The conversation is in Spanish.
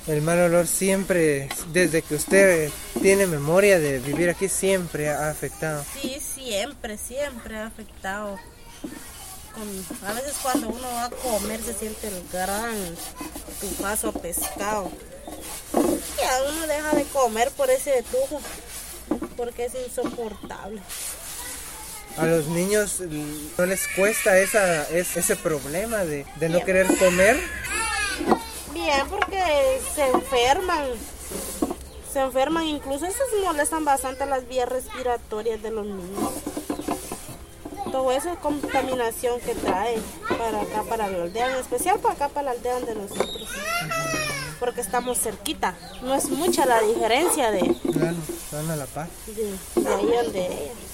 El mal olor siempre, desde que usted tiene memoria de vivir aquí, siempre ha afectado. Sí, siempre ha afectado. A veces cuando uno va a comer se siente el gran tufazo a pescado. Ya uno deja de comer por ese tufo, porque es insoportable. A los niños no les cuesta ese problema de no querer comer. Bien, porque se enferman, incluso eso molestan bastante las vías respiratorias de los niños. Todo eso es contaminación que trae para acá, para la aldea, en especial para acá, para la aldea de nosotros. Porque estamos cerquita, no es mucha la diferencia Claro, van a la par. de ahí donde ella.